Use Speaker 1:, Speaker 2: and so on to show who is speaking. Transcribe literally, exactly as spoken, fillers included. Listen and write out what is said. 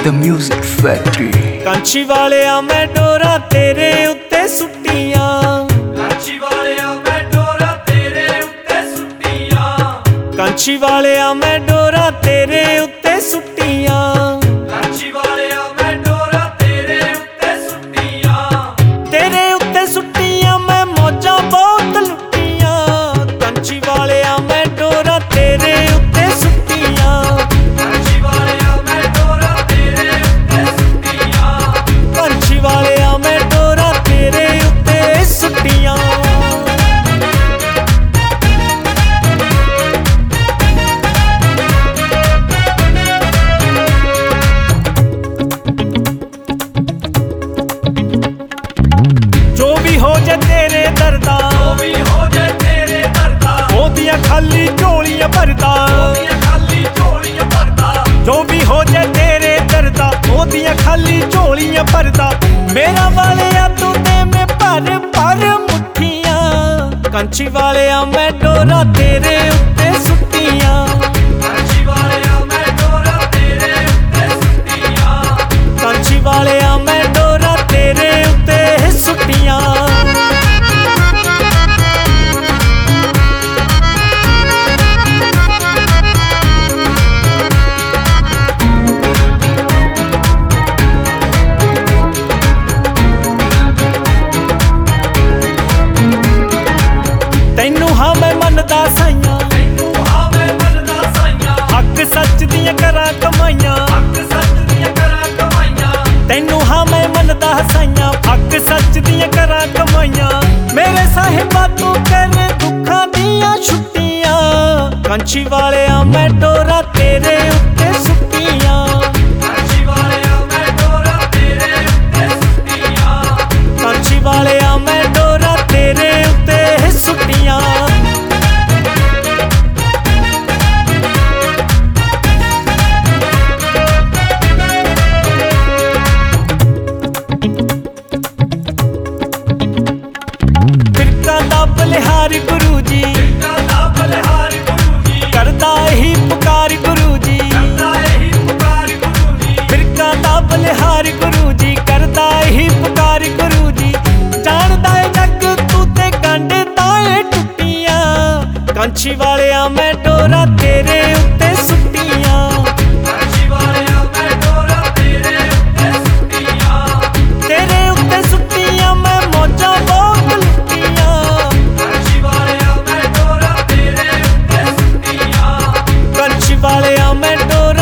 Speaker 1: The Music Factory।
Speaker 2: Kanchi ਵਾਲਿਆ ਮੈਂ ਡੋਰਾ ਤੇਰੇ ਉੱਤੇ ਸੁੱਟੀਆਂ,
Speaker 3: ਕਾਂਚੀ ਵਾਲਿਆ ਮੈਂ ਡੋਰਾ ਤੇਰੇ ਉੱਤੇ ਸੁੱਟੀਆਂ,
Speaker 2: ਕਾਂਚੀ ਵਾਲਿਆ ਮੈਂ ਡੋਰਾ ਤੇਰੇ ਉੱਤੇ ਸੁੱਟੀਆਂ,
Speaker 3: ਕਾਂਚੀ ਵਾਲਿਆ ਮੈਂ ਡੋਰਾ ਤੇਰੇ ਉੱਤੇ ਸੁੱਟੀਆਂ,
Speaker 2: ਤੇਰੇ ਉੱਤੇ ਸੁੱਟੀਆਂ ਮੈਂ ਮੌਜਾਂ ਬਹੁਤ ਲੁੱਟੀਆਂ। ਕਾਂਚੀ ਵਾਲਿਆ ਮੈਂ ਡੋਰਾ ਤੇਰੇ ਉੱਤੇ ਸੁੱਟੀਆਂ,
Speaker 3: ਕਾਂਚੀ ਵਾਲਿਆ ਮੈਂ ਡੋਰਾ ਤੇਰੇ ਉੱਤੇ ਸੁੱਟੀਆਂ,
Speaker 2: ਕਾਂਚੀ ਵਾਲਿਆ ਮੈਂ ਡੋਰਾ ਤੇਰੇ ਉੱਤੇ ਸੁੱਟੀਆਂ। ਜੋ ਵੀ ਹੋ ਜੇ ਤੇਰੇ ਦਰਦਾਂ,
Speaker 3: ਜੋ ਵੀ ਹੋ ਜੇ ਤੇਰੇ ਦਰਦਾਂ,
Speaker 2: ਉਹਦੀਆਂ ਖਾਲੀ ਝੋਲੀਆਂ ਭਰਦਾ।
Speaker 3: ਉਹਦੀਆਂ ਖਾਲੀ ਝੋਲੀਆਂ ਭਰਦਾ,
Speaker 2: ਜੋ ਵੀ ਹੋ ਜੇ ਤੇਰੇ ਦਰਦਾਂ, ਉਹਦੀਆਂ ਖਾਲੀ ਝੋਲੀਆਂ ਭਰਦਾ। ਮੇਰਾ ਵਾਲਿਆ ਤੂੰ ਤੇ ਮੈਂ ਭਰ ਭਰ ਮੁੱਠੀਆਂ। ਕਾਂਚੀ ਵਾਲਿਆ ਮੈਂ ਡੋਰਾ ਤੇਰੇ ਉੱਤੇ ਸੁੱਟੀਆਂ,
Speaker 3: ਕਾਂਚੀ ਵਾਲਿਆ ਮੈਂ ਡੋਰਾ ਤੇਰੇ ਉੱਤੇ ਸੁੱਟੀਆਂ,
Speaker 2: ਕਾਂਚੀ ਵਾਲਿਆ ਮੈਂ ਡੋਰਾ ਤੇਰੇ ਉੱਤੇ ਸੁੱਟੀਆਂ। ਤੈਨੂੰ ਹਾਂ ਮੈਂ ਮੰਨਦਾ ਸਾਈਆਂ,
Speaker 3: ਤੈਨੂੰ ਹਾਂ ਮੈਂ ਮੰਨਦਾ ਸਾਈਆਂ,
Speaker 2: ਹੱਕ ਸੱਚ ਦੀਆਂ ਕਰਾਂ ਕਮਾਈਆਂ।
Speaker 3: ਹੱਕ ਸੱਚ ਦੀਆਂ ਕਰਾਂ ਕਮਾਈਆਂ,
Speaker 2: ਤੈਨੂੰ ਹਾਂ ਮੈਂ ਮੰਨਦਾ ਸਾਈਆਂ, ਹੱਕ ਸੱਚ ਦੀਆਂ ਕਰਾਂ ਕਮਾਈਆਂ। ਮੇਰੇ ਸਾਹਿਬਾ ਤੂੰ ਕਰ ਦੁੱਖਾਂ ਦੀਆਂ ਛੁੱਟੀਆਂ। ਕਾਂਚੀ ਵਾਲਿਆ ਮੈਂ ਡੋਰਾ ਤੇਰੇ ਉੱਤੇ ਸੁੱਟੀਆਂ,
Speaker 3: ਕਾਂਚੀ ਵਾਲਿਆ ਮੈਂ ਡੋਰਾ ਤੇਰੇ ਉੱਤੇ ਸੁੱਟੀਆਂ,
Speaker 2: ਕਾਂਚੀ ਵਾਲਿਆ ਮੈਂ ਡੋਰਾ ਤੇਰੇ ਉੱਤੇ ਸੁੱਟੀਆਂ। ਫਿਰਕਾ ਦਾ ਬਲਿਹਾਰ ਗੁਰੂ ਜੀ,
Speaker 3: ਕਰਦਾ ਬਲਿਹਾਰ ਗੁਰੂ ਜੀ,
Speaker 2: ਕਰਦਾ ਹੀ ਪੁਕਾਰ ਗੁਰੂ ਜੀ।
Speaker 3: ਕਰਦਾ ਇਹੀ ਪੁਕਾਰ ਗੁਰੂ ਜੀ,
Speaker 2: ਫਿਰਕਾ ਦਾ ਬਲਿਹਾਰ ਗੁਰੂ ਜੀ, ਕਰਦਾ ਹੀ ਪੁਕਾਰ ਗੁਰੂ ਜੀ। ਜਾਣਦਾ ਏ ਜੱਗ ਤੂੰ ਤੇ ਗੰਢਦਾ ਏ ਟੁੱਟੀਆਂ। ਕਾਂਚੀ ਵਾਲਿਆ ਮੈਂ ਡੋਰਾ ਤੇਰੇ ਉੱਤੇ ਸੁੱਟੀਆਂ,
Speaker 3: ਕਾਂਚੀ ਵਾਲਿਆ ਮੈਂ ਡੋਰਾ ਤੇਰੇ ਉੱਤੇ ਸੁੱਟੀਆਂ,
Speaker 2: ਤੇਰੇ ਉੱਤੇ ਸੁੱਟੀਆਂ ਮੈਂ ਮੌਜਾਂ ਬਹੁਤ ਲੁੱਟੀਆਂ।
Speaker 3: ਕਾਂਚੀ ਵਾਲਿਆ ਮੈਂ ਡੋਰਾ ਤੇਰੇ ਉੱਤੇ ਸੁੱਟੀਆਂ,
Speaker 2: ਕਾਂਚੀ ਵਾਲਿਆ ਮੈਂ ਡੋਰਾ